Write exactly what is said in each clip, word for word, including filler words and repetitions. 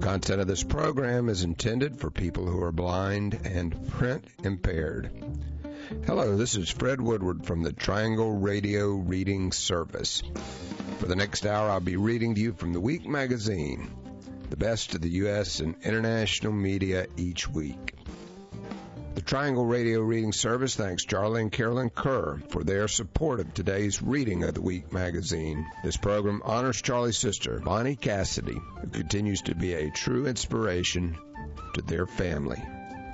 content of this program is intended for people who are blind and print impaired. Hello, this is Fred Woodward from the Triangle Radio Reading Service. For the next hour, I'll be reading to you from the Week magazine, the best of the U S and international media each week. The Triangle Radio Reading Service thanks Charlie and Carolyn Kerr for their support of today's reading of the Week magazine. This program honors Charlie's sister, Bonnie Cassidy, who continues to be a true inspiration to their family.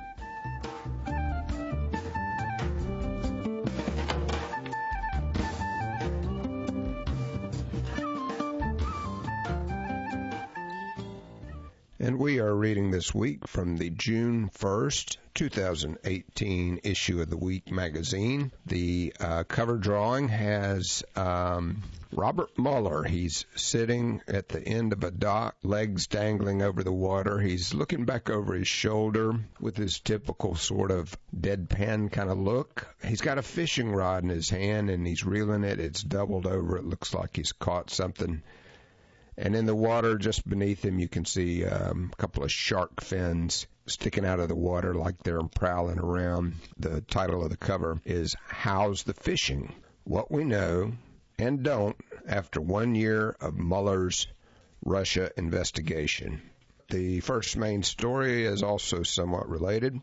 And we are reading this week from the June first, twenty eighteen issue of the Week magazine. The uh, cover drawing has um, Robert Mueller. He's sitting at the end of a dock, legs dangling over the water. He's looking back over his shoulder with his typical sort of deadpan kind of look. He's got a fishing rod in his hand, and he's reeling it. It's doubled over. It looks like he's caught something. And in the water just beneath him, you can see um, a couple of shark fins sticking out of the water like they're prowling around. The title of the cover is How's the Fishing? What We Know and Don't After One Year of Mueller's Russia Investigation. The first main story is also somewhat related.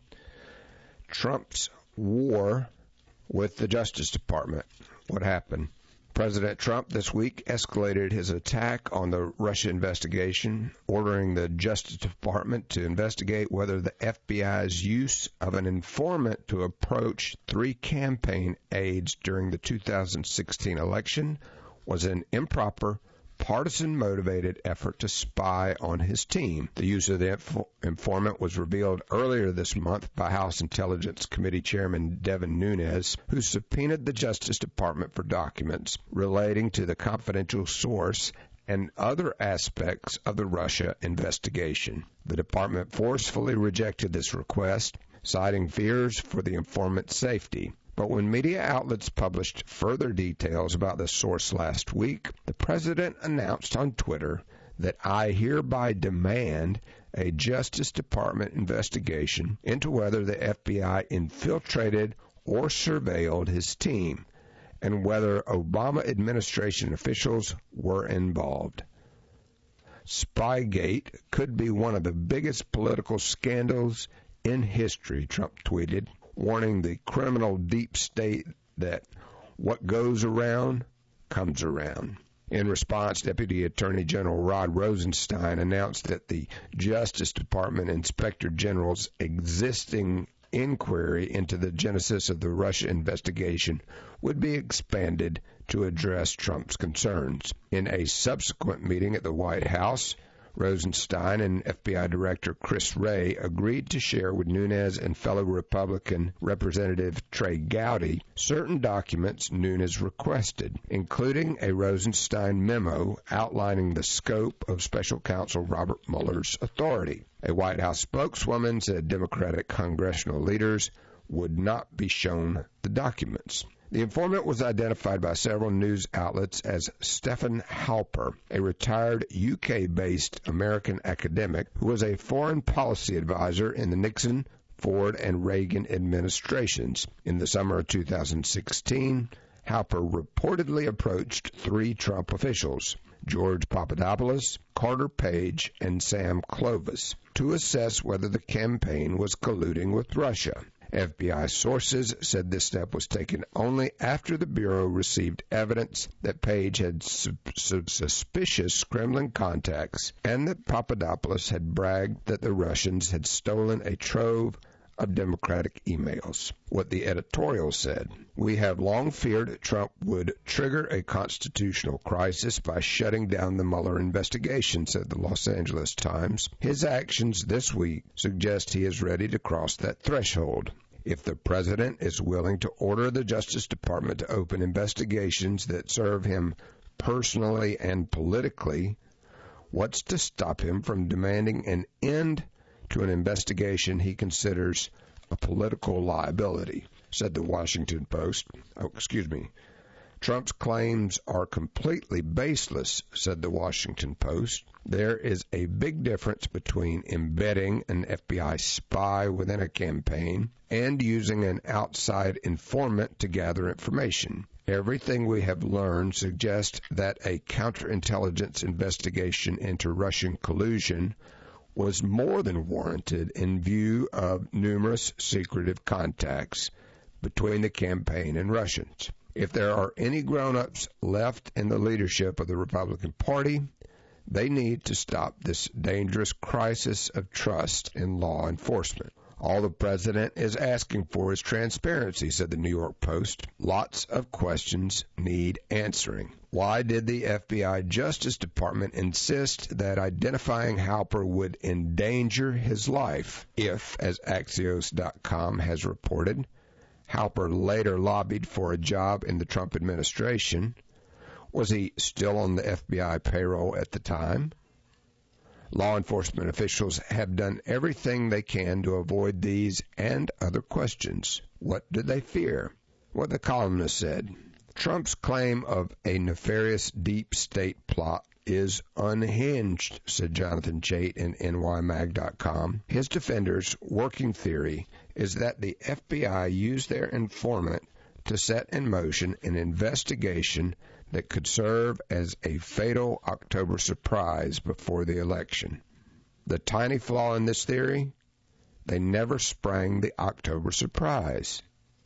Trump's war with the Justice Department. What happened? President Trump this week escalated his attack on the Russia investigation, ordering the Justice Department to investigate whether the F B I's use of an informant to approach three campaign aides during the two thousand sixteen election was an improper, partisan-motivated effort to spy on his team. The use of the inf- informant was revealed earlier this month by House Intelligence Committee Chairman Devin Nunes, who subpoenaed the Justice Department for documents relating to the confidential source and other aspects of the Russia investigation. The department forcefully rejected this request, citing fears for the informant's safety. But when media outlets published further details about the source last week, the president announced on Twitter that I hereby demand a Justice Department investigation into whether the F B I infiltrated or surveilled his team and whether Obama administration officials were involved. Spygate could be one of the biggest political scandals in history, Trump tweeted, warning the criminal deep state that what goes around comes around. In response, Deputy Attorney General Rod Rosenstein announced that the Justice Department Inspector General's existing inquiry into the genesis of the Russia investigation would be expanded to address Trump's concerns. In a subsequent meeting at the White House, Rosenstein and F B I Director Chris Wray agreed to share with Nunes and fellow Republican Representative Trey Gowdy certain documents Nunes requested, including a Rosenstein memo outlining the scope of Special Counsel Robert Mueller's authority. A White House spokeswoman said Democratic congressional leaders would not be shown the documents. The informant was identified by several news outlets as Stephen Halper, a retired U K-based American academic who was a foreign policy advisor in the Nixon, Ford, and Reagan administrations. In the summer of two thousand sixteen, Halper reportedly approached three Trump officials, George Papadopoulos, Carter Page, and Sam Clovis, to assess whether the campaign was colluding with Russia. F B I sources said this step was taken only after the Bureau received evidence that Page had su- su- suspicious Kremlin contacts and that Papadopoulos had bragged that the Russians had stolen a trove of Democratic emails. What the editorial said: we have long feared Trump would trigger a constitutional crisis by shutting down the Mueller investigation, said the Los Angeles Times. His actions this week suggest he is ready to cross that threshold. If the president is willing to order the Justice Department to open investigations that serve him personally and politically, what's to stop him from demanding an end to an investigation he considers a political liability, said the Washington Post. Oh, excuse me. Trump's claims are completely baseless, said the Washington Post. There is a big difference between embedding an F B I spy within a campaign and using an outside informant to gather information. Everything we have learned suggests that a counterintelligence investigation into Russian collusion was more than warranted in view of numerous secretive contacts between the campaign and Russians. If there are any grown-ups left in the leadership of the Republican Party, they need to stop this dangerous crisis of trust in law enforcement. All the president is asking for is transparency, said the New York Post. Lots of questions need answering. Why did the F B I Justice Department insist that identifying Halper would endanger his life if, as Axios dot com has reported, Halper later lobbied for a job in the Trump administration? Was he still on the F B I payroll at the time? Law enforcement officials have done everything they can to avoid these and other questions. What do they fear? What the columnist said. Trump's claim of a nefarious deep state plot is unhinged, said Jonathan Chait in N Y mag dot com. His defender's working theory is that the F B I used their informant to set in motion an investigation that could serve as a fatal October surprise before the election. The tiny flaw in this theory? They never sprang the October surprise.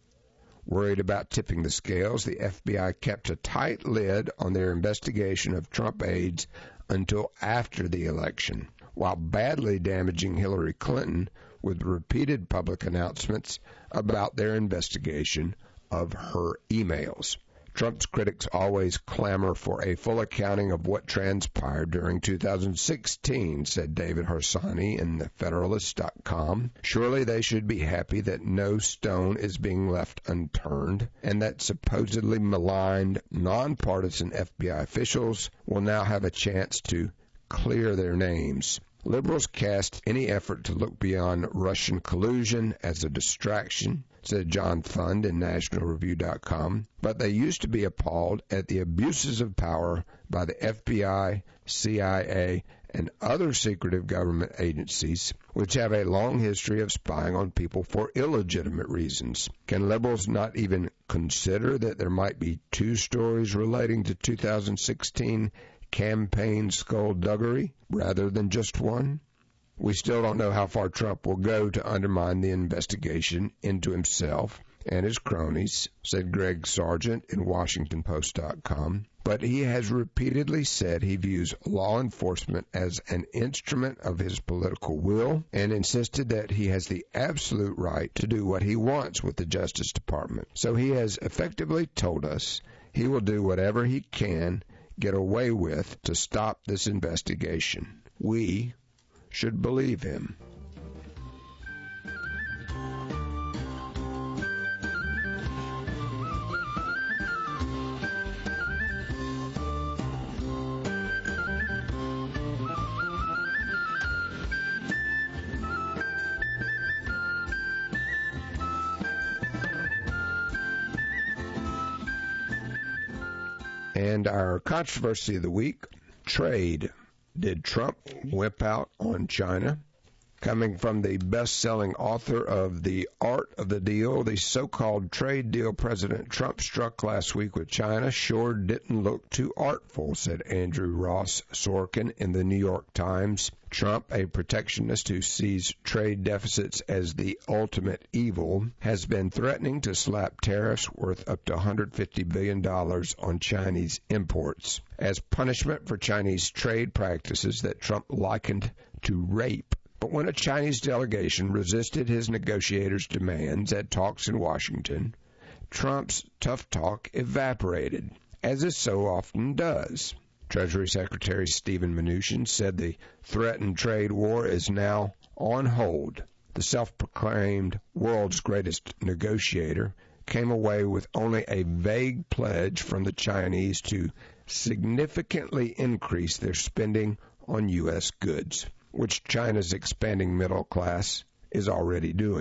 Worried about tipping the scales, the F B I kept a tight lid on their investigation of Trump aides until after the election, while badly damaging Hillary Clinton with repeated public announcements about their investigation of her emails. Trump's critics always clamor for a full accounting of what transpired during two thousand sixteen, said David Harsanyi in the Federalist dot com. Surely they should be happy that no stone is being left unturned, and that supposedly maligned, nonpartisan F B I officials will now have a chance to clear their names. Liberals cast any effort to look beyond Russian collusion as a distraction, said John Fund in National Review dot com, but they used to be appalled at the abuses of power by the F B I, C I A, and other secretive government agencies, which have a long history of spying on people for illegitimate reasons. Can liberals not even consider that there might be two stories relating to two thousand sixteen campaign skullduggery rather than just one? We still don't know how far Trump will go to undermine the investigation into himself and his cronies, said Greg Sargent in Washington Post dot com. But he has repeatedly said he views law enforcement as an instrument of his political will and insisted that he has the absolute right to do what he wants with the Justice Department. So he has effectively told us he will do whatever he can get away with to stop this investigation. We should believe him. And our controversy of the week, trade. Did Trump whip out on China? Coming from the best-selling author of The Art of the Deal, the so-called trade deal President Trump struck last week with China sure didn't look too artful, said Andrew Ross Sorkin in the New York Times. Trump, a protectionist who sees trade deficits as the ultimate evil, has been threatening to slap tariffs worth up to one hundred fifty billion dollars on Chinese imports as punishment for Chinese trade practices that Trump likened to rape. But when a Chinese delegation resisted his negotiators' demands at talks in Washington, Trump's tough talk evaporated, as it so often does. Treasury Secretary Steven Mnuchin said the threatened trade war is now on hold. The self-proclaimed world's greatest negotiator came away with only a vague pledge from the Chinese to significantly increase their spending on U S goods, which China's expanding middle class is already doing.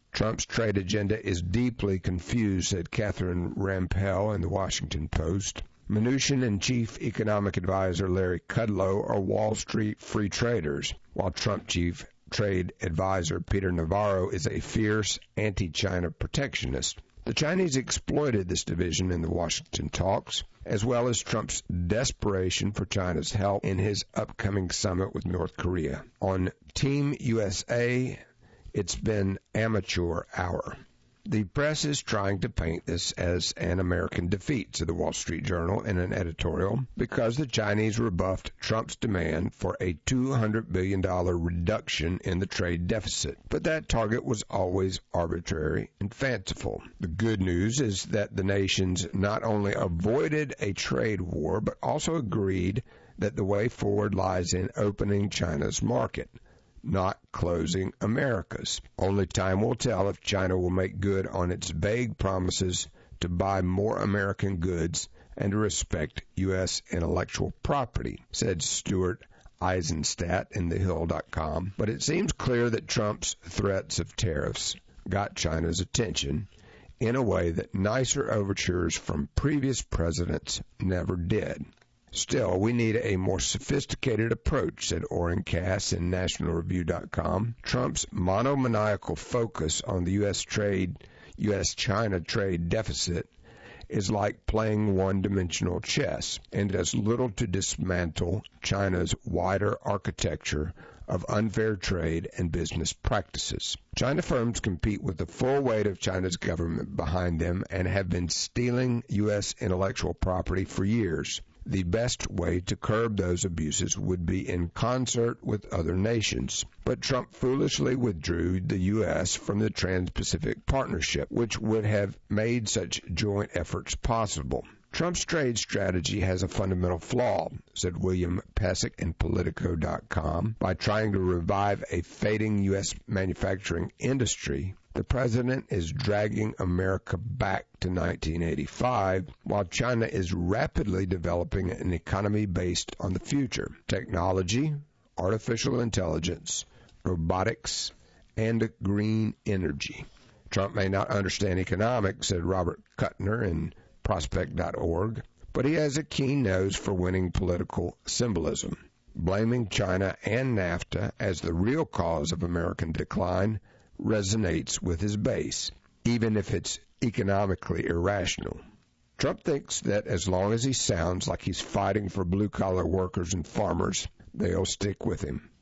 Trump's trade agenda is deeply confused, said Catherine Rampell in the Washington Post. Mnuchin and Chief Economic Advisor Larry Kudlow are Wall Street free traders, while Trump Chief Trade Advisor Peter Navarro is a fierce anti-China protectionist. The Chinese exploited this division in the Washington talks, as well as Trump's desperation for China's help in his upcoming summit with North Korea. On Team U S A, it's been amateur hour. The press is trying to paint this as an American defeat, said the Wall Street Journal in an editorial, because the Chinese rebuffed Trump's demand for a two hundred billion dollars reduction in the trade deficit. But that target was always arbitrary and fanciful. The good news is that the nations not only avoided a trade war, but also agreed that the way forward lies in opening China's market, not closing America's. Only time will tell if China will make good on its vague promises to buy more American goods and to respect U S intellectual property, said Stuart Eisenstadt in the hill dot com. But it seems clear that Trump's threats of tariffs got China's attention in a way that nicer overtures from previous presidents never did. Still, we need a more sophisticated approach, said Oren Cass in National Review dot com. Trump's monomaniacal focus on the U S trade, U S China trade deficit is like playing one-dimensional chess and does little to dismantle China's wider architecture of unfair trade and business practices. China firms compete with the full weight of China's government behind them and have been stealing U S intellectual property for years. The best way to curb those abuses would be in concert with other nations. But Trump foolishly withdrew the U S from the Trans-Pacific Partnership, which would have made such joint efforts possible. Trump's trade strategy has a fundamental flaw, said William Pesek in Politico dot com. By trying to revive a fading U S manufacturing industry, the president is dragging America back to nineteen eighty-five, while China is rapidly developing an economy based on the future: technology, artificial intelligence, robotics, and green energy. Trump may not understand economics, said Robert Kuttner in Prospect dot org, but he has a keen nose for winning political symbolism. Blaming China and NAFTA as the real cause of American decline resonates with his base, even if it's economically irrational. Trump thinks that as long as he sounds like he's fighting for blue-collar workers and farmers, they'll stick with him.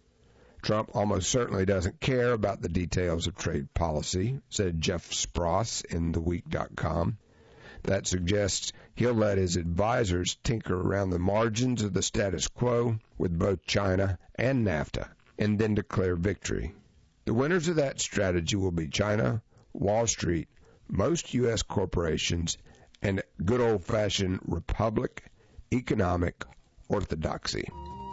Trump almost certainly doesn't care about the details of trade policy, said Jeff Spross in the week dot com. That suggests he'll let his advisors tinker around the margins of the status quo with both China and NAFTA, and then declare victory. The winners of that strategy will be China, Wall Street, most U S corporations, and good old-fashioned republic economic orthodoxy.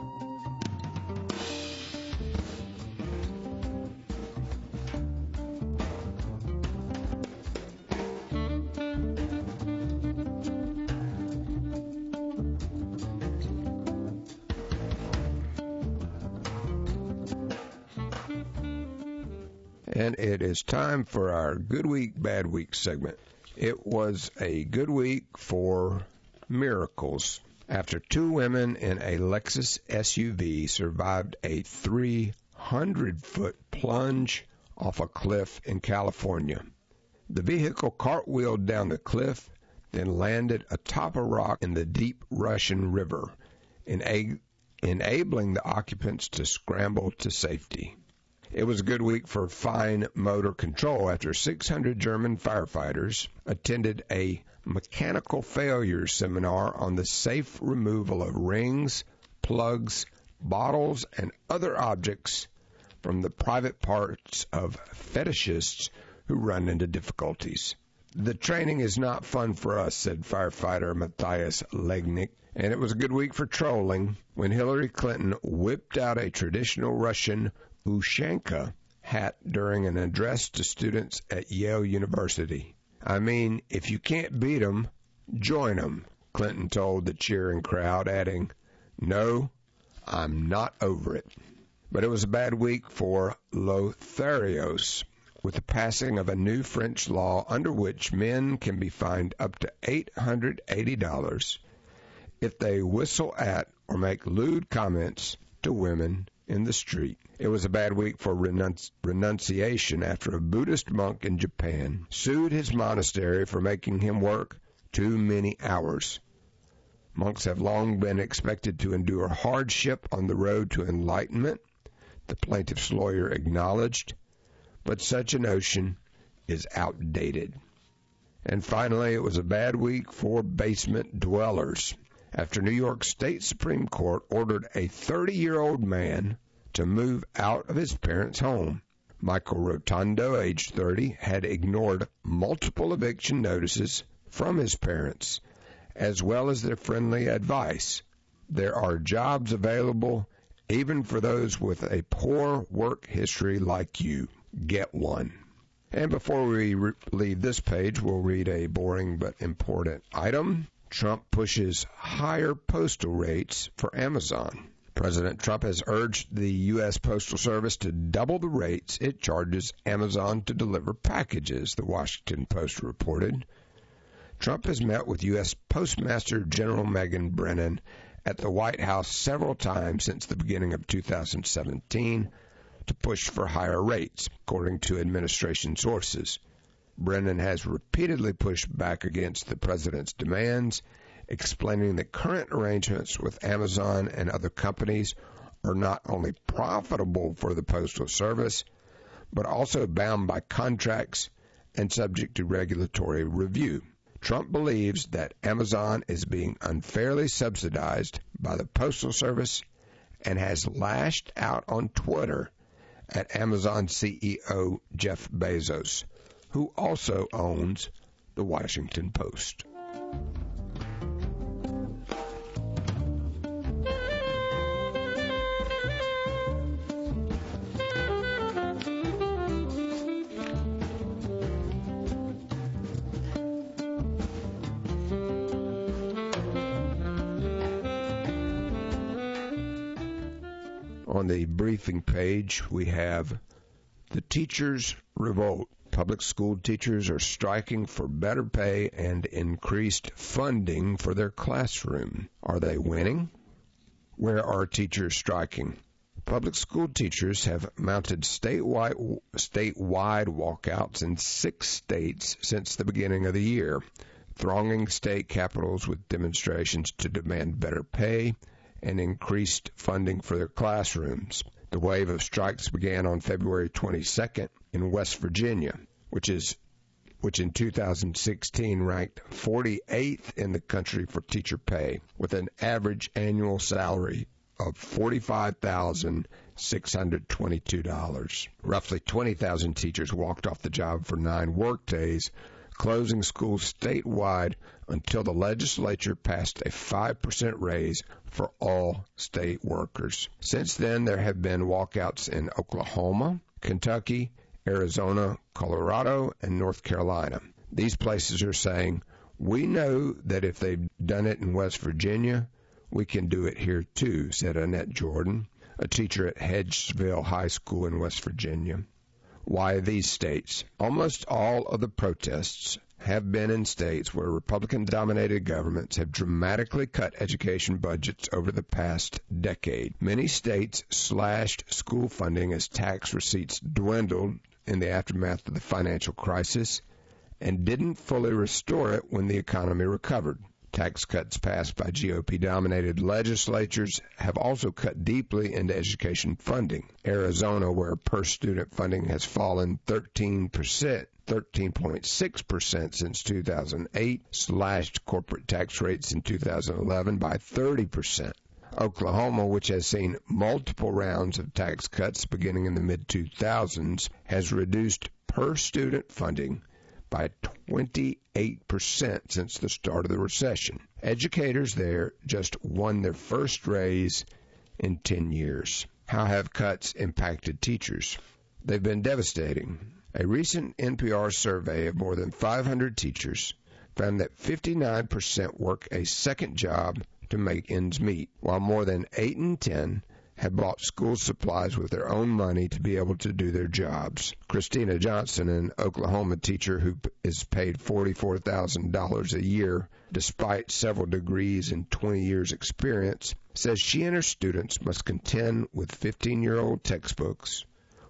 And it is time for our Good Week, Bad Week segment. It was a good week for miracles. After two women in a Lexus S U V survived a three hundred foot plunge off a cliff in California. The vehicle cartwheeled down the cliff, then landed atop a rock in the deep Russian River, ena- enabling the occupants to scramble to safety. It was a good week for fine motor control after six hundred German firefighters attended a mechanical failure seminar on the safe removal of rings, plugs, bottles, and other objects from the private parts of fetishists who run into difficulties. The training is not fun for us, said firefighter Matthias Legnick, and it was a good week for trolling when Hillary Clinton whipped out a traditional Russian Ushanka hat during an address to students at Yale University. I mean, if you can't beat 'em, join 'em, Clinton told the cheering crowd, adding, "No, I'm not over it." But it was a bad week for Lotharios, with the passing of a new French law under which men can be fined up to eight hundred eighty dollars if they whistle at or make lewd comments to women in the street. It was a bad week for renunci- renunciation after a Buddhist monk in Japan sued his monastery for making him work too many hours. Monks have long been expected to endure hardship on the road to enlightenment, the plaintiff's lawyer acknowledged, but such a notion is outdated. And finally, it was a bad week for basement dwellers after New York State Supreme Court ordered a thirty-year-old man to move out of his parents' home. Michael Rotondo, age thirty, had ignored multiple eviction notices from his parents, as well as their friendly advice. There are jobs available even for those with a poor work history like you. Get one. And before we re- leave this page, we'll read a boring but important item. Trump pushes higher postal rates for Amazon. President Trump has urged the U S Postal Service to double the rates it charges Amazon to deliver packages, the Washington Post reported. Trump has met with U S Postmaster General Megan Brennan at the White House several times since the beginning of two thousand seventeen to push for higher rates, according to administration sources. Brennan has repeatedly pushed back against the president's demands, explaining that current arrangements with Amazon and other companies are not only profitable for the Postal Service, but also bound by contracts and subject to regulatory review. Trump believes that Amazon is being unfairly subsidized by the Postal Service and has lashed out on Twitter at Amazon C E O Jeff Bezos, who also owns the Washington Post. On the briefing page, we have the teachers' revolt. Public school teachers are striking for better pay and increased funding for their classroom. Are they winning? Where are teachers striking? Public school teachers have mounted statewide, statewide walkouts in six states since the beginning of the year, thronging state capitals with demonstrations to demand better pay and increased funding for their classrooms. The wave of strikes began on February twenty-second in West Virginia, which is which in two thousand sixteen ranked forty-eighth in the country for teacher pay, with an average annual salary of forty-five thousand six hundred twenty-two dollars. Roughly twenty thousand teachers walked off the job for nine workdays, closing schools statewide until the legislature passed a five percent raise for all state workers. Since then, there have been walkouts in Oklahoma, Kentucky, Arizona, Colorado, and North Carolina. These places are saying, we know that if they've done it in West Virginia, we can do it here too, said Annette Jordan, a teacher at Hedgesville High School in West Virginia. Why these states? Almost all of the protests have been in states where Republican-dominated governments have dramatically cut education budgets over the past decade. Many states slashed school funding as tax receipts dwindled in the aftermath of the financial crisis and didn't fully restore it when the economy recovered. Tax cuts passed by G O P-dominated legislatures have also cut deeply into education funding. Arizona, where per-student funding has fallen thirteen percent, thirteen point six percent since two thousand eight, slashed corporate tax rates in two thousand eleven by thirty percent. Oklahoma, which has seen multiple rounds of tax cuts beginning in the mid two thousands, has reduced per-student funding by twenty-eight percent since the start of the recession. Educators there just won their first raise in ten years. How have cuts impacted teachers? They've been devastating. A recent N P R survey of more than five hundred teachers found that fifty-nine percent work a second job to make ends meet, while more than eight in ten have bought school supplies with their own money to be able to do their jobs. Christina Johnson, an Oklahoma teacher who is paid forty-four thousand dollars a year despite several degrees and twenty years experience, says she and her students must contend with fifteen-year-old textbooks,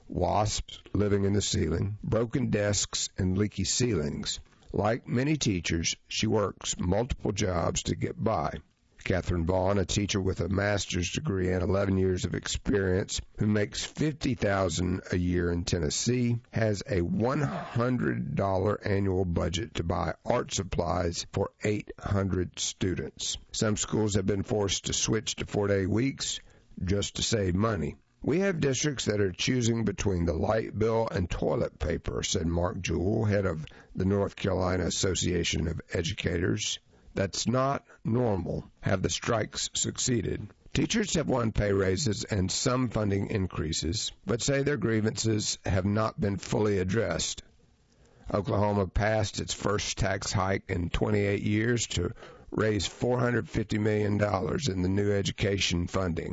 wasps living in the ceiling, broken desks, and leaky ceilings. Like many teachers, she works multiple jobs to get by. Catherine Vaughn, a teacher with a master's degree and eleven years of experience, who makes fifty thousand dollars a year in Tennessee, has a one hundred dollars annual budget to buy art supplies for eight hundred students. Some schools have been forced to switch to four-day weeks just to save money. We have districts that are choosing between the light bill and toilet paper, said Mark Jewell, head of the North Carolina Association of Educators. That's not normal. Have the strikes succeeded? Teachers have won pay raises and some funding increases, but say their grievances have not been fully addressed. Oklahoma passed its first tax hike in twenty-eight years to raise four hundred fifty million dollars in the new education funding.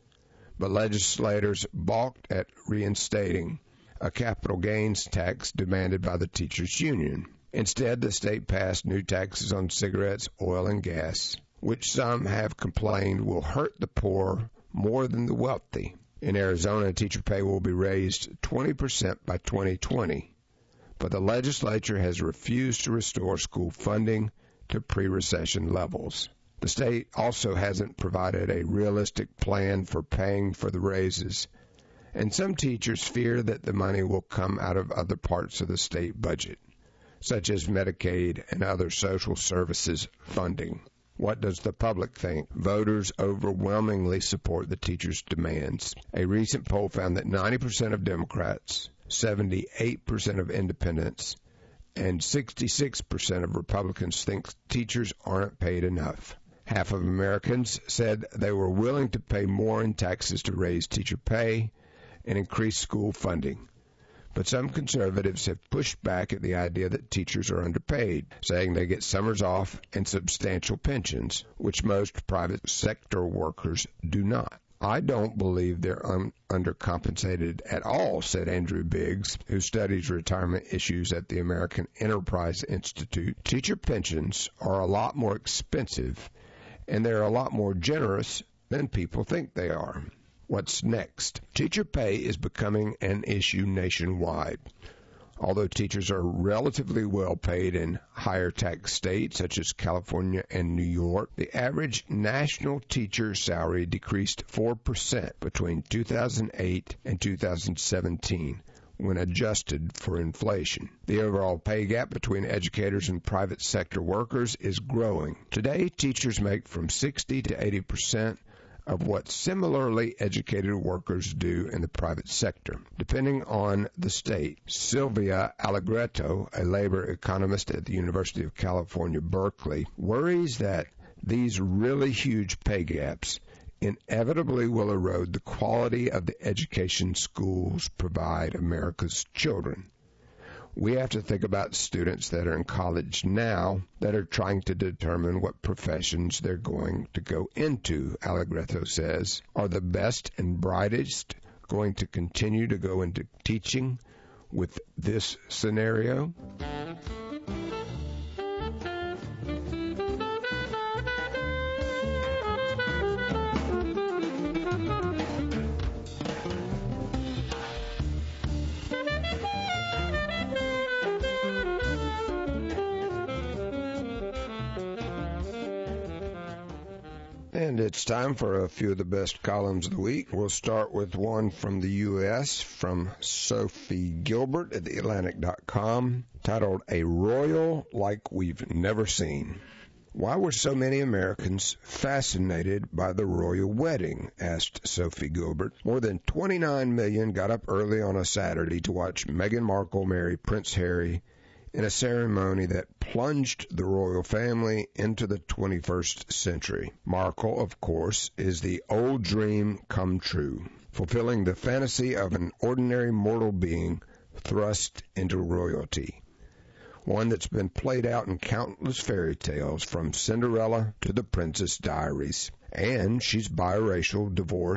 But legislators balked at reinstating a capital gains tax demanded by the teachers' union. Instead, the state passed new taxes on cigarettes, oil, and gas, which some have complained will hurt the poor more than the wealthy. In Arizona, teacher pay will be raised twenty percent by twenty twenty, but the legislature has refused to restore school funding to pre-recession levels. The state also hasn't provided a realistic plan for paying for the raises, and some teachers fear that the money will come out of other parts of the state budget, such as Medicaid and other social services funding. What does the public think? Voters overwhelmingly support the teachers' demands. A recent poll found that ninety percent of Democrats, seventy-eight percent of independents, and sixty-six percent of Republicans think teachers aren't paid enough. Half of Americans said they were willing to pay more in taxes to raise teacher pay and increase school funding. But some conservatives have pushed back at the idea that teachers are underpaid, saying they get summers off and substantial pensions, which most private sector workers do not. I don't believe they're un- undercompensated at all, said Andrew Biggs, who studies retirement issues at the American Enterprise Institute. Teacher pensions are a lot more expensive, and they're a lot more generous than people think they are. What's next? Teacher pay is becoming an issue nationwide. Although teachers are relatively well paid in higher tax states such as California and New York, the average national teacher salary decreased four percent between two thousand eight and two thousand seventeen. When adjusted for inflation. The overall pay gap between educators and private sector workers is growing. Today, teachers make from sixty to eighty percent of what similarly educated workers do in the private sector, depending on the state. Sylvia Allegretto, a labor economist at the University of California, Berkeley, worries that these really huge pay gaps inevitably will erode the quality of the education schools provide America's children. We have to think about students that are in college now that are trying to determine what professions they're going to go into, Allegretto says. Are the best and brightest going to continue to go into teaching with this scenario? And it's time for a few of the best columns of the week. We'll start with one from the U S from Sophie Gilbert at the Atlantic dot com, titled A Royal Like We've Never Seen. Why were so many Americans fascinated by the royal wedding? Asked Sophie Gilbert. More than twenty-nine million got up early on a Saturday to watch Meghan Markle marry Prince Harry in a ceremony that plunged the royal family into the twenty-first century. Markle, of course, is the old dream come true, fulfilling the fantasy of an ordinary mortal being thrust into royalty, one that's been played out in countless fairy tales from Cinderella to the Princess Diaries. And she's biracial, divorced,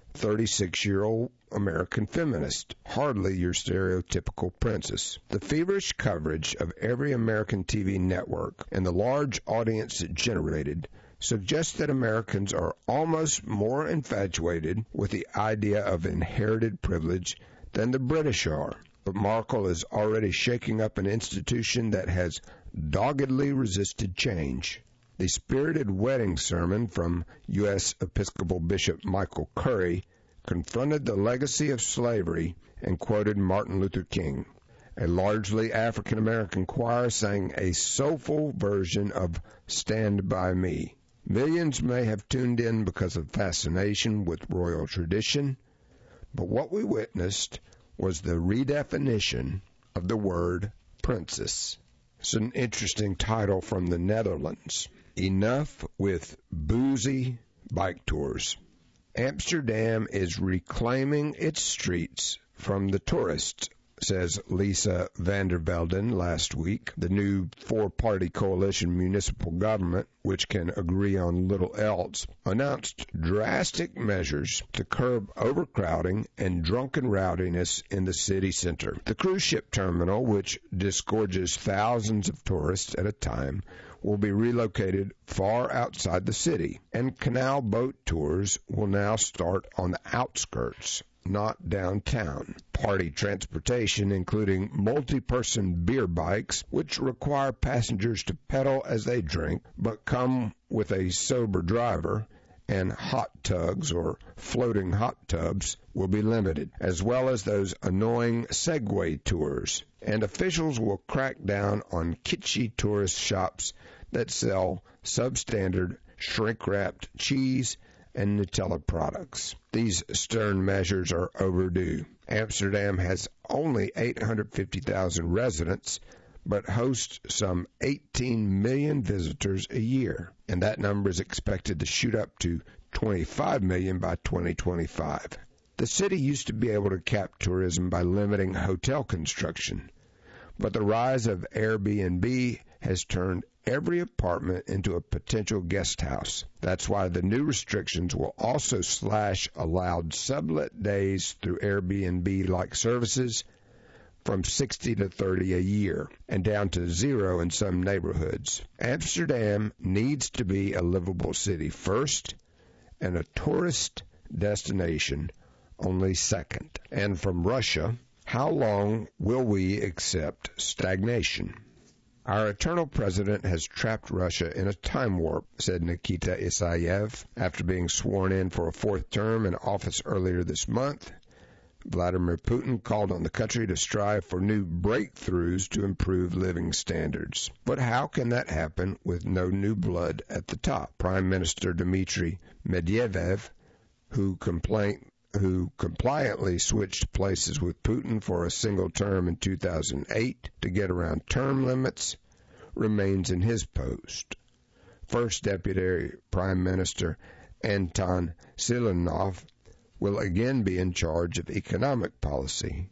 thirty-six-year-old American feminist, hardly your stereotypical princess. The feverish coverage of every American T V network and the large audience it generated suggests that Americans are almost more infatuated with the idea of inherited privilege than the British are. But Markle is already shaking up an institution that has doggedly resisted change. The spirited wedding sermon from U S Episcopal Bishop Michael Curry confronted the legacy of slavery and quoted Martin Luther King. A largely African-American choir sang a soulful version of Stand By Me. Millions may have tuned in because of fascination with royal tradition, but what we witnessed was the redefinition of the word princess. It's an interesting title from the Netherlands. Enough with boozy bike tours. Amsterdam is reclaiming its streets from the tourists, says Lisa van der Velden last week. The new four-party coalition municipal government, which can agree on little else, announced drastic measures to curb overcrowding and drunken rowdiness in the city center. The cruise ship terminal, which disgorges thousands of tourists at a time, will be relocated far outside the city, and canal boat tours will now start on the outskirts, not downtown. Party transportation, including multi-person beer bikes, which require passengers to pedal as they drink, but come with a sober driver, and hot tugs or floating hot tubs will be limited, as well as those annoying Segway tours. And officials will crack down on kitschy tourist shops that sell substandard shrink-wrapped cheese and Nutella products. These stern measures are overdue. Amsterdam has only eight hundred fifty thousand residents, but hosts some eighteen million visitors a year, and that number is expected to shoot up to twenty-five million by twenty twenty-five. The city used to be able to cap tourism by limiting hotel construction, but the rise of Airbnb has turned every apartment into a potential guest house. That's why the new restrictions will also slash allowed sublet days through Airbnb-like services from sixty to thirty a year, and down to zero in some neighborhoods. Amsterdam needs to be a livable city first, and a tourist destination only second. And from Russia, how long will we accept stagnation? Our eternal president has trapped Russia in a time warp, said Nikita Isayev. After being sworn in for a fourth term in office earlier this month, Vladimir Putin called on the country to strive for new breakthroughs to improve living standards. But how can that happen with no new blood at the top? Prime Minister Dmitry Medvedev, who complained who compliantly switched places with Putin for a single term in two thousand eight to get around term limits, remains in his post. First Deputy Prime Minister Anton Siluanov will again be in charge of economic policy.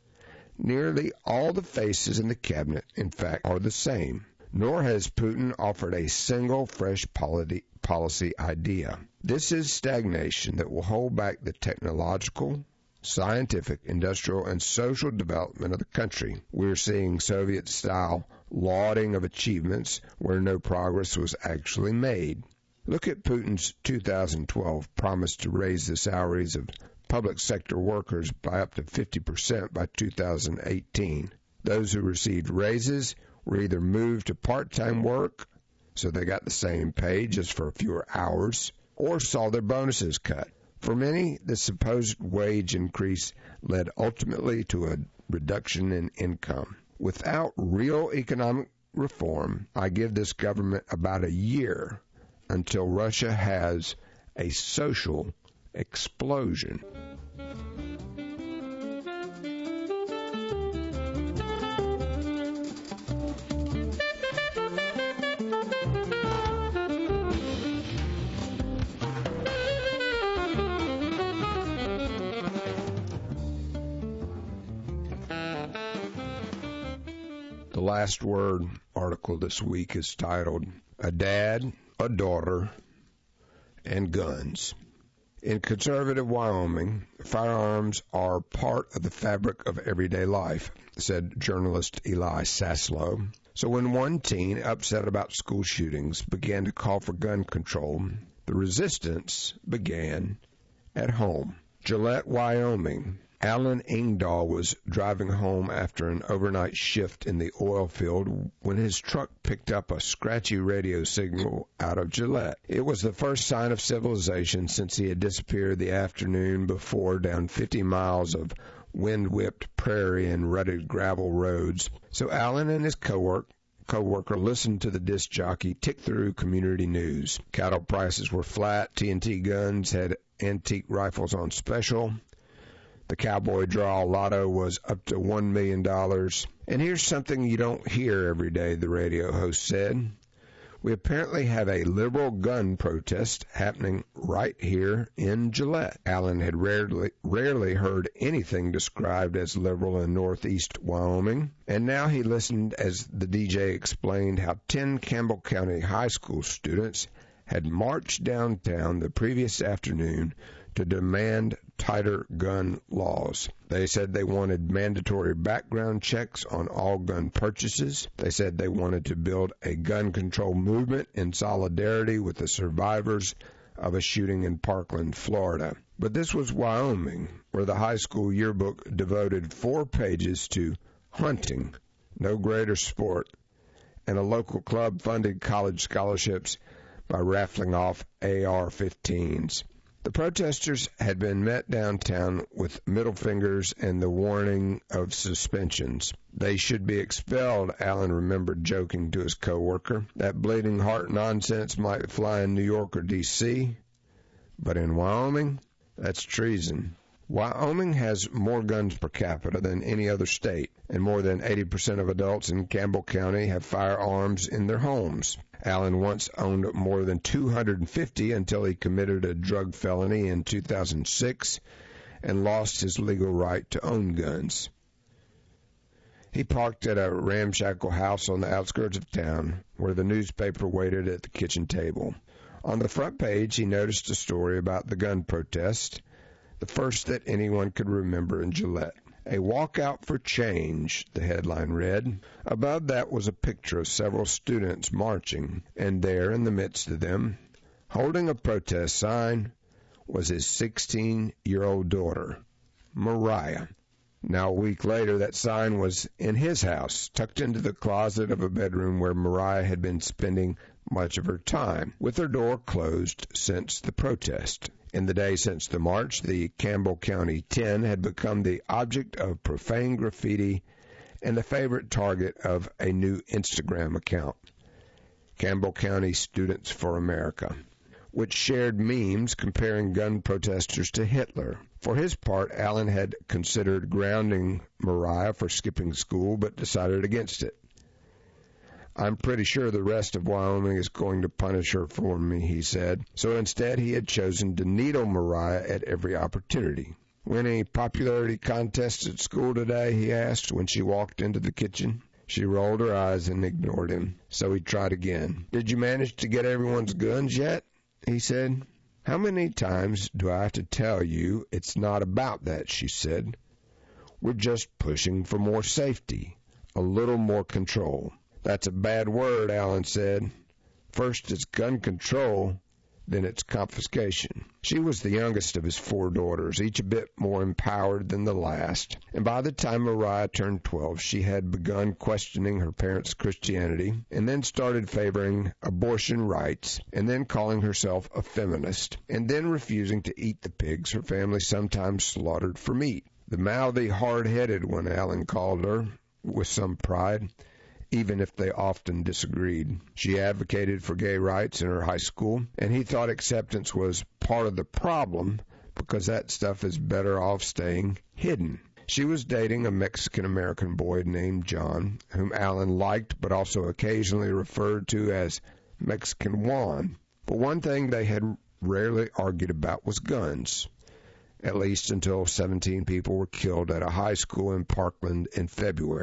Nearly all the faces in the cabinet, in fact, are the same, nor has Putin offered a single fresh policy policy idea. This is stagnation that will hold back the technological, scientific, industrial, and social development of the country. We're seeing Soviet-style lauding of achievements where no progress was actually made. Look at Putin's two thousand twelve promise to raise the salaries of public sector workers by up to fifty percent by two thousand eighteen. Those who received raises were either moved to part-time work, so they got the same pay just for fewer hours, or saw their bonuses cut. For many, the supposed wage increase led ultimately to a reduction in income. Without real economic reform, I give this government about a year until Russia has a social explosion. The Last Word article this week is titled, A Dad, a Daughter, and Guns. In conservative Wyoming, firearms are part of the fabric of everyday life, said journalist Eli Saslow. So when one teen, upset about school shootings, began to call for gun control, the resistance began at home. Gillette, Wyoming. Alan Engdahl was driving home after an overnight shift in the oil field when his truck picked up a scratchy radio signal out of Gillette. It was the first sign of civilization since he had disappeared the afternoon before down fifty miles of wind-whipped prairie and rutted gravel roads. So Alan and his co-work co-worker listened to the disc jockey tick through community news. Cattle prices were flat. T and T Guns had antique rifles on special. The Cowboy Draw Lotto was up to one million dollars. And here's something you don't hear every day, the radio host said. We apparently have a liberal gun protest happening right here in Gillette. Alan had rarely, rarely heard anything described as liberal in northeast Wyoming, and now he listened as the D J explained how ten Campbell County high school students had marched downtown the previous afternoon to demand tighter gun laws. They said they wanted mandatory background checks on all gun purchases. They said they wanted to build a gun control movement in solidarity with the survivors of a shooting in Parkland, Florida. But this was Wyoming, where the high school yearbook devoted four pages to hunting, no greater sport, and a local club funded college scholarships by raffling off A R fifteens. The protesters had been met downtown with middle fingers and the warning of suspensions. They should be expelled, Alan remembered joking to his co-worker. That bleeding heart nonsense might fly in New York or D C, but in Wyoming, that's treason. Wyoming has more guns per capita than any other state, and more than eighty percent of adults in Campbell County have firearms in their homes. Alan once owned more than two hundred fifty until he committed a drug felony in two thousand six and lost his legal right to own guns. He parked at a ramshackle house on the outskirts of town where the newspaper waited at the kitchen table. On the front page, he noticed a story about the gun protest, the first that anyone could remember in Gillette. A walkout for change, the headline read. Above that was a picture of several students marching, and there in the midst of them, holding a protest sign, was his sixteen-year-old daughter, Mariah. Now a week later, that sign was in his house, tucked into the closet of a bedroom where Mariah had been spending much of her time, with her door closed since the protest. In the day since the march, the Campbell County ten had become the object of profane graffiti and the favorite target of a new Instagram account, Campbell County Students for America, which shared memes comparing gun protesters to Hitler. For his part, Alan had considered grounding Mariah for skipping school, but decided against it. I'm pretty sure the rest of Wyoming is going to punish her for me, he said. So instead, he had chosen to needle Mariah at every opportunity. Win any popularity contests at school today, he asked when she walked into the kitchen. She rolled her eyes and ignored him, so he tried again. Did you manage to get everyone's guns yet? He said. How many times do I have to tell you it's not about that, she said. We're just pushing for more safety, a little more control. That's a bad word, Alan said. First it's gun control, then it's confiscation. She was the youngest of his four daughters, each a bit more empowered than the last. And by the time Mariah turned twelve, she had begun questioning her parents' Christianity, and then started favoring abortion rights, and then calling herself a feminist, and then refusing to eat the pigs her family sometimes slaughtered for meat. The mouthy, hard-headed one, Alan called her, with some pride, even if they often disagreed. She advocated for gay rights in her high school, and he thought acceptance was part of the problem because that stuff is better off staying hidden. She was dating a Mexican-American boy named John, whom Alan liked but also occasionally referred to as Mexican Juan. But one thing they had rarely argued about was guns, at least until seventeen people were killed at a high school in Parkland in February.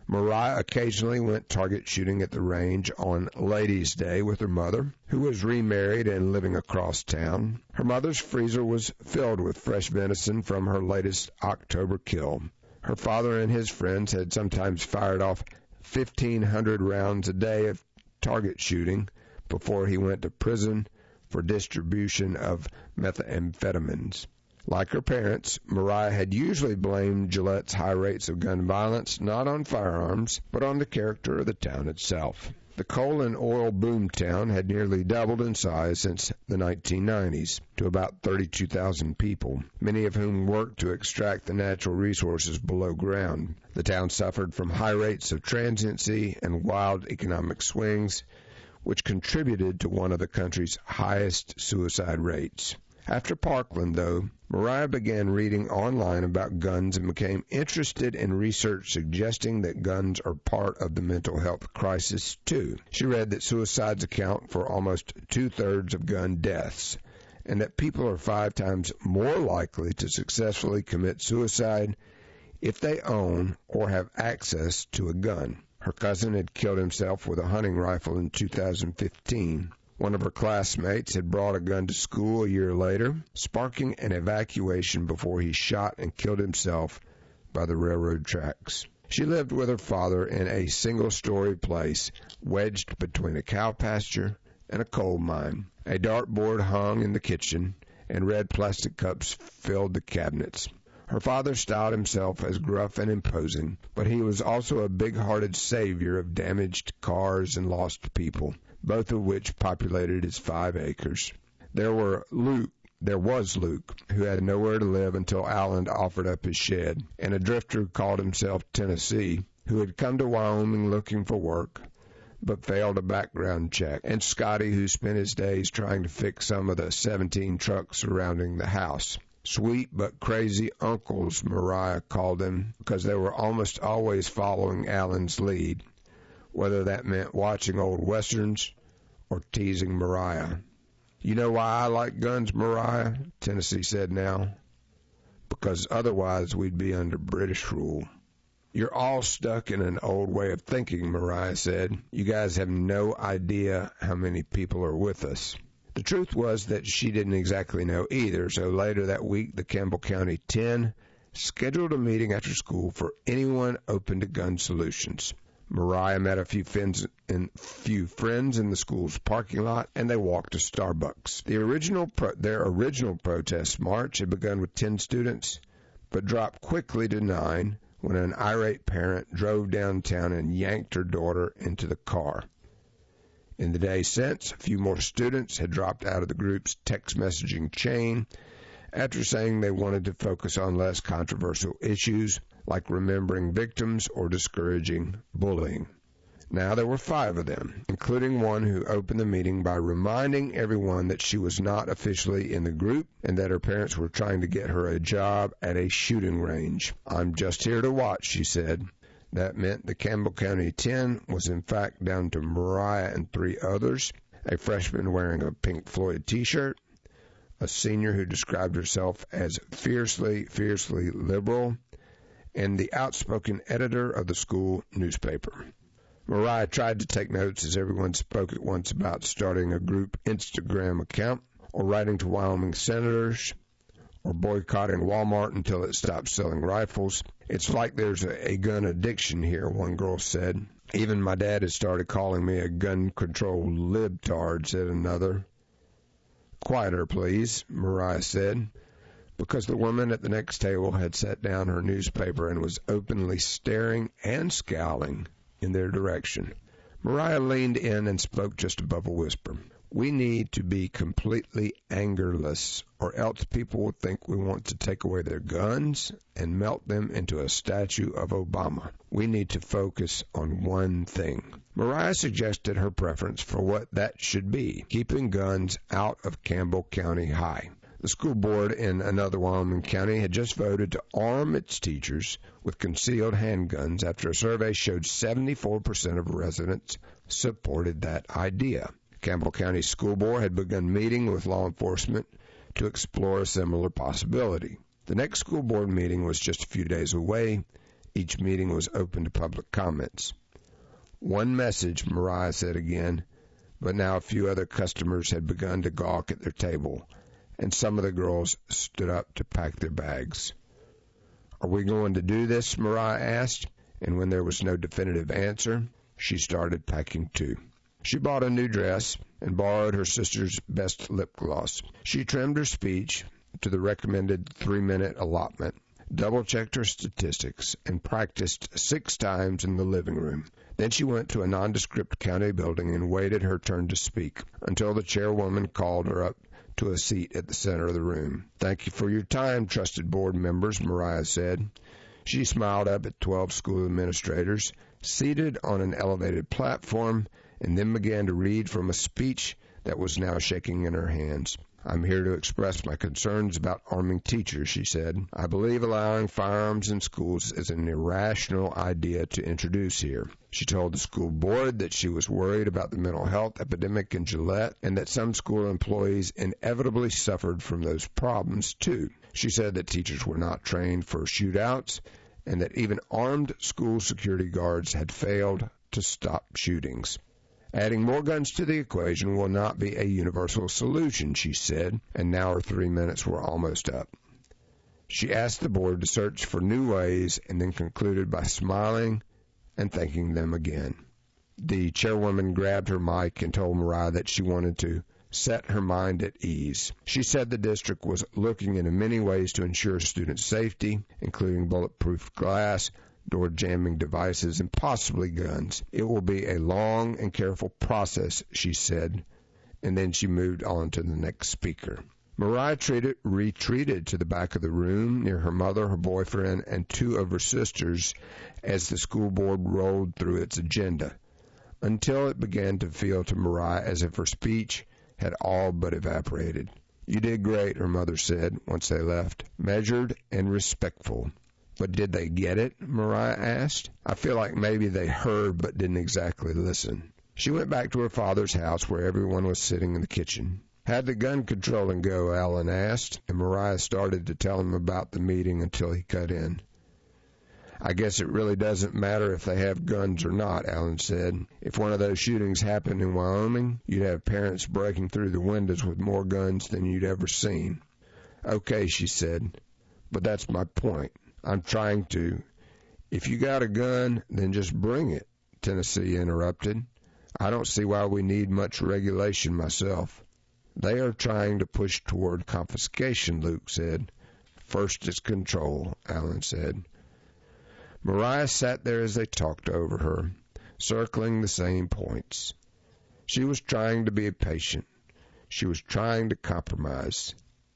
Mariah occasionally went target shooting at the range on Ladies' Day with her mother, who was remarried and living across town. Her mother's freezer was filled with fresh venison from her latest October kill. Her father and his friends had sometimes fired off fifteen hundred rounds a day of target shooting before he went to prison for distribution of methamphetamines. Like her parents, Mariah had usually blamed Gillette's high rates of gun violence not on firearms, but on the character of the town itself. The coal and oil boom town had nearly doubled in size since the nineteen nineties to about thirty-two thousand people, many of whom worked to extract the natural resources below ground. The town suffered from high rates of transiency and wild economic swings, which contributed to one of the country's highest suicide rates. After Parkland, though, Mariah began reading online about guns and became interested in research suggesting that guns are part of the mental health crisis, too. She read that suicides account for almost two-thirds of gun deaths, and that people are five times more likely to successfully commit suicide if they own or have access to a gun. Her cousin had killed himself with a hunting rifle in two thousand fifteen. One of her classmates had brought a gun to school a year later, sparking an evacuation before he shot and killed himself by the railroad tracks. She lived with her father in a single-story place wedged between a cow pasture and a coal mine. A dartboard hung in the kitchen, and red plastic cups filled the cabinets. Her father styled himself as gruff and imposing, but he was also a big-hearted savior of damaged cars and lost people, both of which populated his five acres. There were Luke, there was Luke, who had nowhere to live until Alan offered up his shed, and a drifter who called himself Tennessee, who had come to Wyoming looking for work, but failed a background check, and Scotty, who spent his days trying to fix some of the seventeen trucks surrounding the house. Sweet but crazy uncles, Mariah called them, because they were almost always following Alan's lead, whether that meant watching old westerns or teasing Mariah. "You know why I like guns, Mariah?" Tennessee said now. "Because otherwise we'd be under British rule." "You're all stuck in an old way of thinking," Mariah said. "You guys have no idea how many people are with us." The truth was that she didn't exactly know either, so later that week the Campbell County ten scheduled a meeting after school for anyone open to gun solutions. Mariah met a few friends in, few friends in the school's parking lot, and they walked to Starbucks. The original pro- their original protest march had begun with ten students, but dropped quickly to nine when an irate parent drove downtown and yanked her daughter into the car. In the days since, a few more students had dropped out of the group's text messaging chain after saying they wanted to focus on less controversial issues like remembering victims or discouraging bullying. Now there were five of them, including one who opened the meeting by reminding everyone that she was not officially in the group and that her parents were trying to get her a job at a shooting range. "I'm just here to watch," she said. That meant the Campbell County ten was in fact down to Mariah and three others, a freshman wearing a Pink Floyd t-shirt, a senior who described herself as fiercely, fiercely liberal, and the outspoken editor of the school newspaper. Mariah tried to take notes as everyone spoke at once about starting a group Instagram account, or writing to Wyoming senators, or boycotting Walmart until it stops selling rifles. "It's like there's a, a gun addiction here," one girl said. "Even my dad has started calling me a gun control libtard," said another. "Quieter, please," Mariah said, because the woman at the next table had set down her newspaper and was openly staring and scowling in their direction. Mariah leaned in and spoke just above a whisper. "We need to be completely angerless, or else people will think we want to take away their guns and melt them into a statue of Obama. We need to focus on one thing." Mariah suggested her preference for what that should be: keeping guns out of Campbell County High. The school board in another Wyoming county had just voted to arm its teachers with concealed handguns after a survey showed seventy-four percent of residents supported that idea. Campbell County School Board had begun meeting with law enforcement to explore a similar possibility. The next school board meeting was just a few days away Each meeting was open to public comments. One message, Mariah said again, but now a few other customers had begun to gawk at their table, and some of the girls stood up to pack their bags. Are we going to do this? Mariah asked, and when there was no definitive answer, she started packing too. She bought a new dress and borrowed her sister's best lip gloss. She trimmed her speech to the recommended three-minute allotment, double-checked her statistics, and practiced six times in the living room. Then she went to a nondescript county building and waited her turn to speak until the chairwoman called her up to a seat at the center of the room. Thank you for your time, trusted board members, Mariah said. She smiled up at twelve school administrators seated on an elevated platform and then began to read from a speech that was now shaking in her hands. I'm here to express my concerns about arming teachers, she said. I believe allowing firearms in schools is an irrational idea to introduce here. She told the school board that she was worried about the mental health epidemic in Gillette and that some school employees inevitably suffered from those problems, too. She said that teachers were not trained for shootouts and that even armed school security guards had failed to stop shootings. Adding more guns to the equation will not be a universal solution, she said, and now her three minutes were almost up. She asked the board to search for new ways and then concluded by smiling and thanking them again. The chairwoman grabbed her mic and told Mariah that she wanted to set her mind at ease. She said the district was looking into many ways to ensure student safety, including bulletproof glass, door jamming devices, and possibly guns. It will be a long and careful process, she said, and then she moved on to the next speaker. Mariah treated, retreated to the back of the room near her mother, her boyfriend, and two of her sisters as the school board rolled through its agenda, until it began to feel to Mariah as if her speech had all but evaporated. You did great, her mother said once they left, measured and respectful. But did they get it? Mariah asked. I feel like maybe they heard but didn't exactly listen. She went back to her father's house where everyone was sitting in the kitchen. How'd the gun controlling go? Alan asked, and Mariah started to tell him about the meeting until he cut in. I guess it really doesn't matter if they have guns or not, Alan said. If one of those shootings happened in Wyoming, you'd have parents breaking through the windows with more guns than you'd ever seen. Okay, she said, but that's my point. I'm trying to. If you got a gun, then just bring it, Tennessee interrupted. I don't see why we need much regulation myself. They are trying to push toward confiscation, Luke said. First is control, Alan said. Mariah sat there as they talked over her, circling the same points. She was trying to be patient. She was trying to compromise.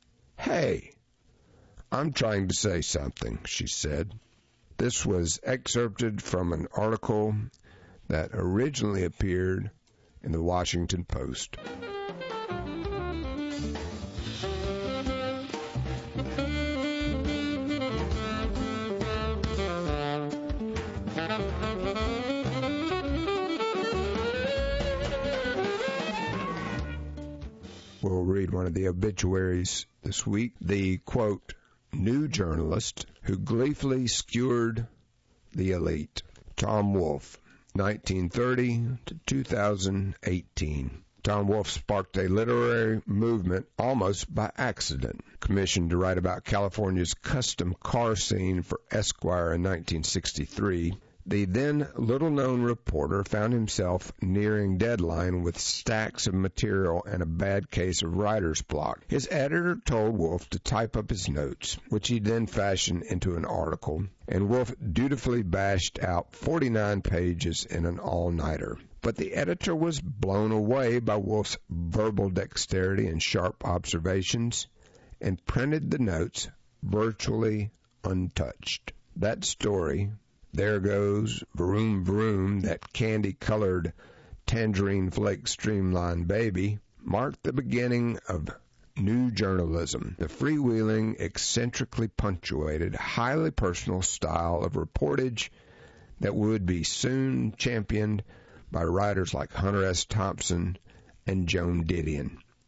Hey, I'm trying to say something, she said. This was excerpted from an article that originally appeared in the Washington Post. We'll read one of the obituaries this week. The, quote, new journalist who gleefully skewered the elite. Tom Wolfe, nineteen thirty to two thousand eighteen. Tom Wolfe sparked a literary movement almost by accident. Commissioned to write about California's custom car scene for Esquire in nineteen sixty-three, the then little-known reporter found himself nearing deadline with stacks of material and a bad case of writer's block. His editor told Wolfe to type up his notes, which he then fashioned into an article, and Wolfe dutifully bashed out forty-nine pages in an all-nighter. But the editor was blown away by Wolfe's verbal dexterity and sharp observations, and printed the notes virtually untouched. That story, There Goes Vroom Vroom, That Candy-Colored Tangerine Flake Streamlined Baby, marked the beginning of new journalism, the freewheeling, eccentrically punctuated, highly personal style of reportage that would be soon championed by writers like Hunter S. Thompson and Joan Didion.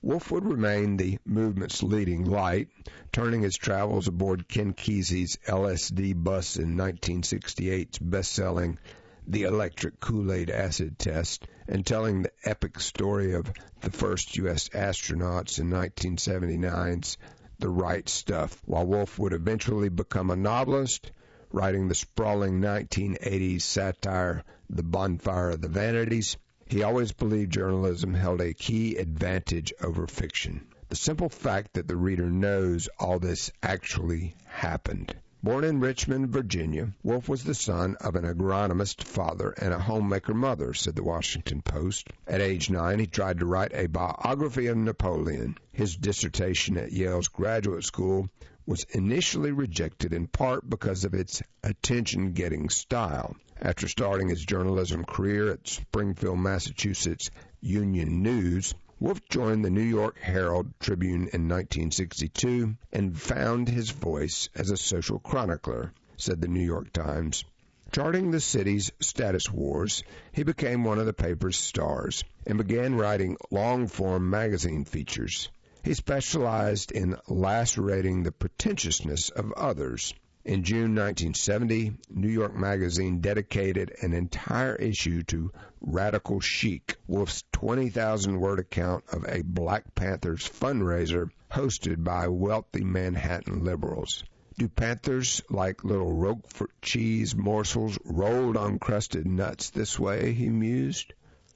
Wolf would remain the movement's leading light, turning his travels aboard Ken Kesey's L S D bus in nineteen sixty-eight's best-selling The Electric Kool-Aid Acid Test, and telling the epic story of the first U S astronauts in nineteen seventy-nine's The Right Stuff, while Wolf would eventually become a novelist, writing the sprawling nineteen eighties satire The Bonfire of the Vanities. He always believed journalism held a key advantage over fiction. The simple fact that the reader knows all this actually happened. Born in Richmond, Virginia, Wolf was the son of an agronomist father and a homemaker mother, said the Washington Post. At age nine, he tried to write a biography of Napoleon. His dissertation at Yale's graduate school was initially rejected in part because of its attention-getting style. After starting his journalism career at Springfield, Massachusetts Union News, Wolf joined the New York Herald Tribune in nineteen sixty-two and found his voice as a social chronicler, said the New York Times. Charting the city's status wars, he became one of the paper's stars and began writing long-form magazine features. He specialized in lacerating the pretentiousness of others. In June nineteen seventy, New York Magazine dedicated an entire issue to Radical Chic, Wolf's twenty thousand word account of a Black Panthers fundraiser hosted by wealthy Manhattan liberals. Do Panthers like little Roquefort cheese morsels rolled on crusted nuts this way, he mused.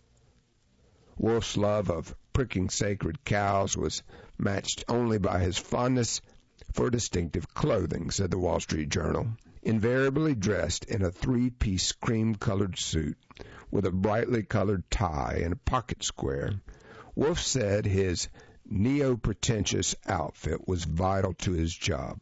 Wolf's love of pricking sacred cows was matched only by his fondness for distinctive clothing, said the Wall Street Journal. Invariably dressed in a three-piece cream-colored suit with a brightly colored tie and a pocket square, Wolf said his neo-pretentious outfit was vital to his job.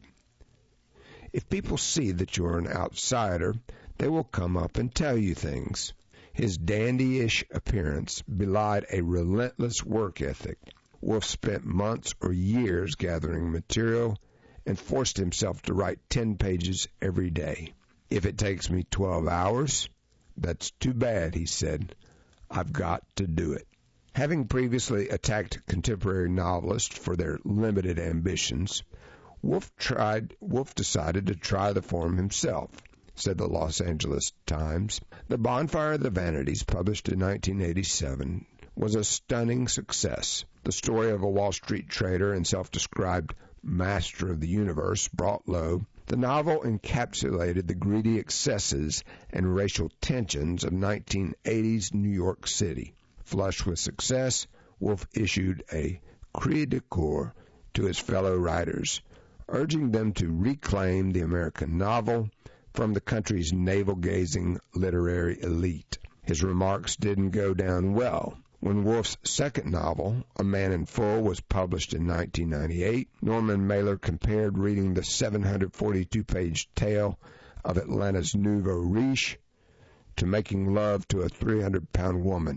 If people see that you're an outsider, they will come up and tell you things. His dandy-ish appearance belied a relentless work ethic. Wolf spent months or years gathering material and forced himself to write ten pages every day. If it takes me twelve hours, that's too bad, he said. I've got to do it. Having previously attacked contemporary novelists for their limited ambitions, Wolf tried. Wolf decided to try the form himself, said the Los Angeles Times. The Bonfire of the Vanities, published in nineteen eighty-seven, was a stunning success. The story of a Wall Street trader and self-described master of the universe brought low. The novel encapsulated the greedy excesses and racial tensions of nineteen eighties New York City. Flushed with success, Wolf issued a cri de coeur to his fellow writers, urging them to reclaim the American novel from the country's navel-gazing literary elite. His remarks didn't go down well. When Wolf's second novel, A Man in Full, was published in nineteen ninety-eight, Norman Mailer compared reading the seven hundred forty-two page tale of Atlanta's nouveau riche to making love to a three hundred pound woman.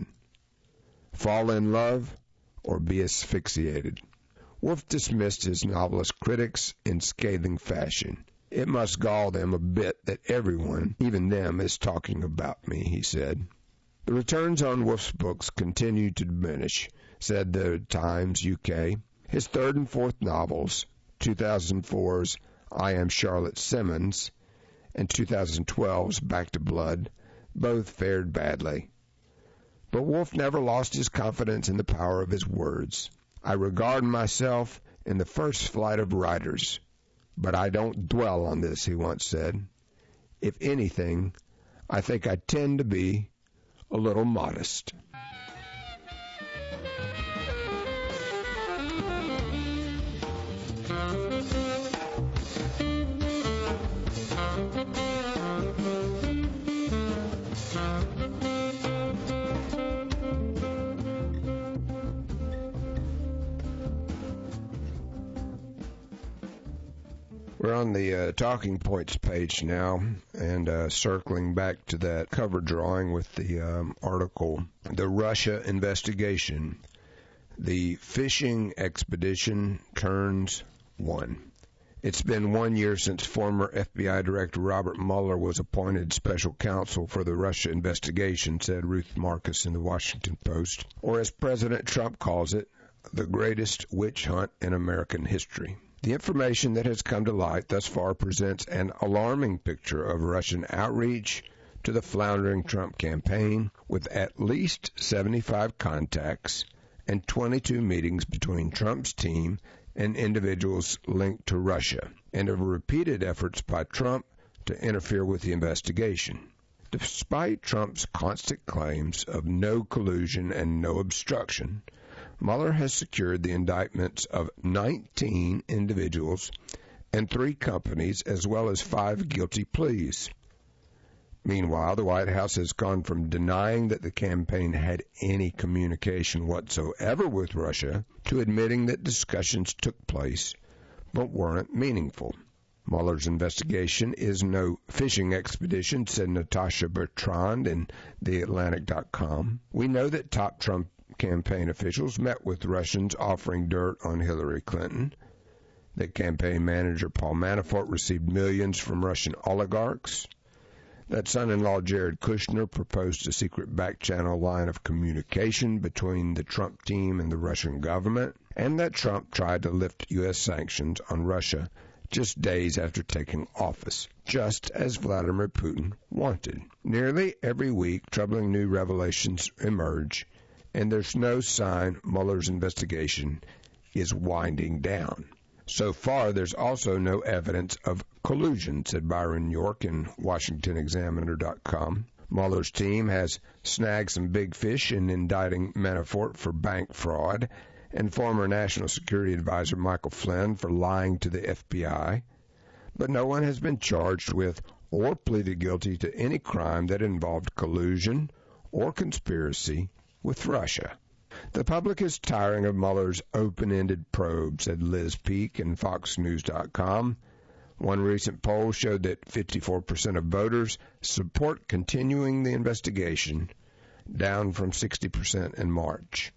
Fall in love or be asphyxiated. Wolf dismissed his novelist critics in scathing fashion. It must gall them a bit that everyone, even them, is talking about me, he said. The returns on Wolf's books continue to diminish, said the Times U K. His third and fourth novels, two thousand four's I Am Charlotte Simmons and two thousand twelve's Back to Blood, both fared badly. But Wolf never lost his confidence in the power of his words. I regard myself in the first flight of writers, but I don't dwell on this, he once said. If anything, I think I tend to be a little modest. We're on the uh, Talking Points page now, and uh, circling back to that cover drawing with the um, article, The Russia Investigation, the Fishing Expedition Turns One. It's been one year since former F B I Director Robert Mueller was appointed special counsel for the Russia investigation, said Ruth Marcus in the Washington Post, or as President Trump calls it, the greatest witch hunt in American history. The information that has come to light thus far presents an alarming picture of Russian outreach to the floundering Trump campaign, with at least seventy-five contacts and twenty-two meetings between Trump's team and individuals linked to Russia, and of repeated efforts by Trump to interfere with the investigation. Despite Trump's constant claims of no collusion and no obstruction, Mueller has secured the indictments of nineteen individuals and three companies, as well as five guilty pleas. Meanwhile, the White House has gone from denying that the campaign had any communication whatsoever with Russia to admitting that discussions took place but weren't meaningful. Mueller's investigation is no fishing expedition, said Natasha Bertrand in The Atlantic dot com. We know that top Trump campaign officials met with Russians offering dirt on Hillary Clinton, that campaign manager Paul Manafort received millions from Russian oligarchs, that son-in-law Jared Kushner proposed a secret back-channel line of communication between the Trump team and the Russian government, and that Trump tried to lift U S sanctions on Russia just days after taking office, just as Vladimir Putin wanted. Nearly every week, troubling new revelations emerge, and there's no sign Mueller's investigation is winding down. So far, there's also no evidence of collusion, said Byron York in Washington Examiner dot com. Mueller's team has snagged some big fish in indicting Manafort for bank fraud and former National Security Advisor Michael Flynn for lying to the F B I, but no one has been charged with or pleaded guilty to any crime that involved collusion or conspiracy with Russia. The public is tiring of Mueller's open-ended probe, said Liz Peek in Fox News dot com. One recent poll showed that fifty-four percent of voters support continuing the investigation, down from sixty percent in March.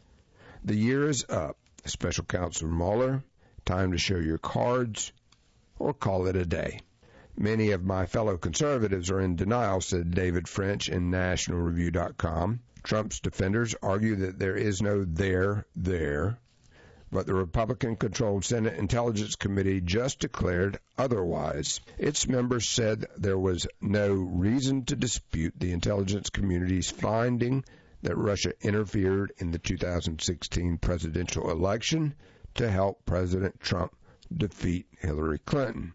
The year is up. Special Counsel Mueller, time to show your cards or call it a day. Many of my fellow conservatives are in denial, said David French in National Review dot com. Trump's defenders argue that there is no there there, but the Republican-controlled Senate Intelligence Committee just declared otherwise. Its members said there was no reason to dispute the intelligence community's finding that Russia interfered in the two thousand sixteen presidential election to help President Trump defeat Hillary Clinton.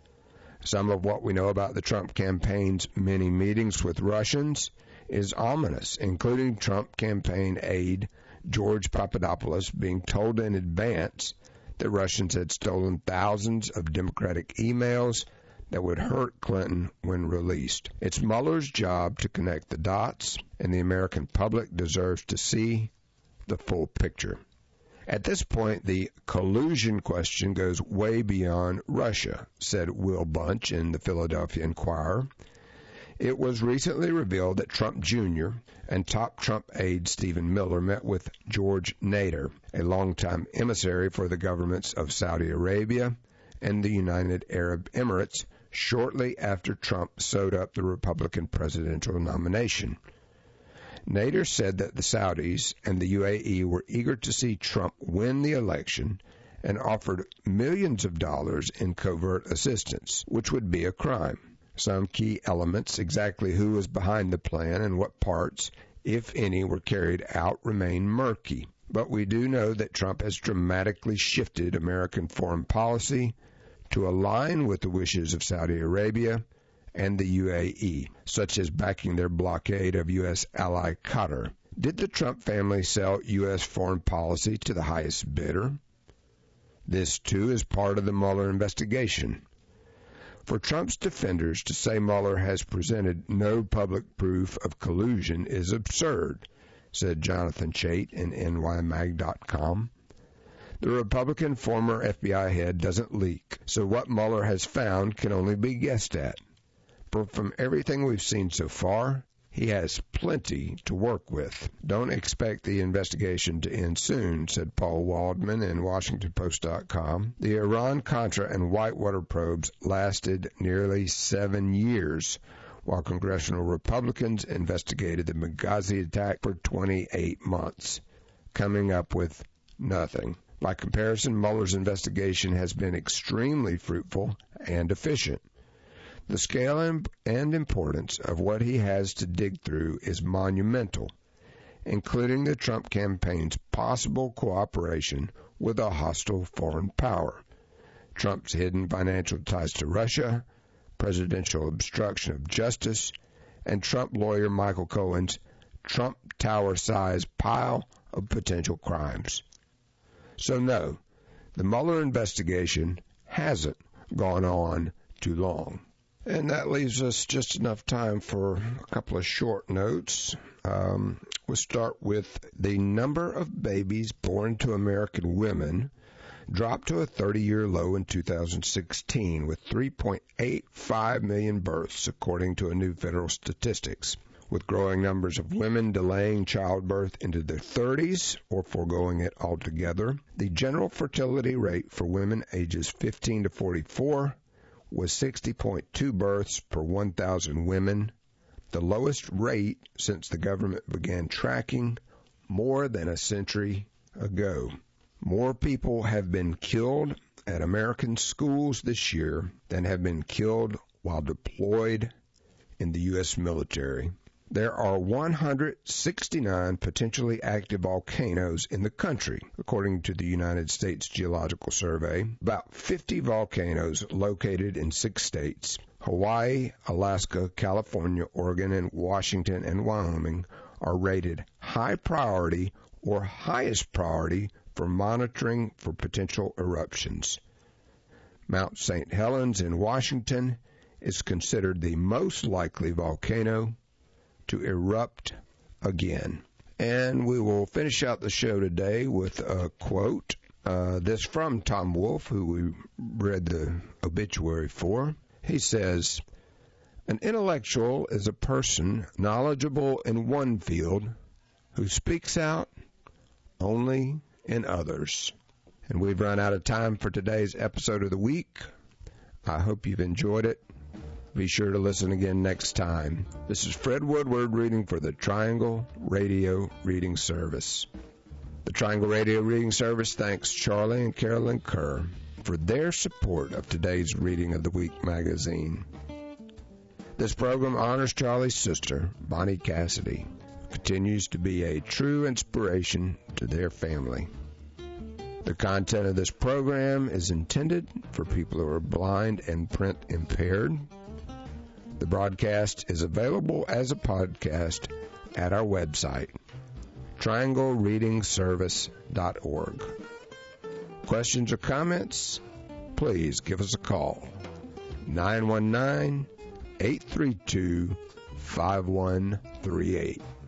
Some of what we know about the Trump campaign's many meetings with Russians is ominous, including Trump campaign aide George Papadopoulos being told in advance that Russians had stolen thousands of Democratic emails that would hurt Clinton when released. It's Mueller's job to connect the dots, and the American public deserves to see the full picture. At this point, the collusion question goes way beyond Russia, said Will Bunch in the Philadelphia Inquirer. It was recently revealed that Trump Junior and top Trump aide Stephen Miller met with George Nader, a longtime emissary for the governments of Saudi Arabia and the United Arab Emirates, shortly after Trump sewed up the Republican presidential nomination. Nader said that the Saudis and the U A E were eager to see Trump win the election and offered millions of dollars in covert assistance, which would be a crime. Some key elements, exactly who was behind the plan and what parts, if any, were carried out, remain murky. But we do know that Trump has dramatically shifted American foreign policy to align with the wishes of Saudi Arabia and the U A E, such as backing their blockade of U S ally Qatar. Did the Trump family sell U S foreign policy to the highest bidder? This, too, is part of the Mueller investigation. For Trump's defenders to say Mueller has presented no public proof of collusion is absurd, said Jonathan Chait in N Y Mag dot com. The Republican former F B I head doesn't leak, so what Mueller has found can only be guessed at. But from everything we've seen so far, he has plenty to work with. Don't expect the investigation to end soon, said Paul Waldman in Washington Post dot com. The Iran-Contra and Whitewater probes lasted nearly seven years, while congressional Republicans investigated the Benghazi attack for twenty-eight months, coming up with Nothing. By comparison, Mueller's investigation has been extremely fruitful and efficient. The scale and importance of what he has to dig through is monumental, including the Trump campaign's possible cooperation with a hostile foreign power, Trump's hidden financial ties to Russia, presidential obstruction of justice, and Trump lawyer Michael Cohen's Trump Tower-sized pile of potential crimes. So no, the Mueller investigation hasn't gone on too long. And that leaves us just enough time for a couple of short notes. Um, we'll start with the number of babies born to American women dropped to a thirty-year low in two thousand sixteen with three point eight five million births, according to a new federal statistics. With growing numbers of women delaying childbirth into their thirties or foregoing it altogether, the general fertility rate for women ages fifteen to forty-four was sixty point two births per one thousand women, the lowest rate since the government began tracking more than a century ago. More people have been killed at American schools this year than have been killed while deployed in the U S military. There are one hundred sixty-nine potentially active volcanoes in the country, according to the United States Geological Survey. About fifty volcanoes located in six states, Hawaii, Alaska, California, Oregon, and Washington and Wyoming, are rated high priority or highest priority for monitoring for potential eruptions. Mount Saint Helens in Washington is considered the most likely volcano to erupt again. And we will finish out the show today with a quote. Uh, this from Tom Wolfe, who we read the obituary for. He says, "An intellectual is a person knowledgeable in one field who speaks out only in others." And we've run out of time for today's episode of the week. I hope you've enjoyed it. Be sure to listen again next time. This is Fred Woodward reading for the Triangle Radio Reading Service. The Triangle Radio Reading Service thanks Charlie and Carolyn Kerr for their support of today's Reading of the Week magazine. This program honors Charlie's sister, Bonnie Cassidy, who continues to be a true inspiration to their family. The content of this program is intended for people who are blind and print impaired. The broadcast is available as a podcast at our website, triangle reading service dot org. Questions or comments? Please give us a call, nine one nine, eight three two, five one three eight.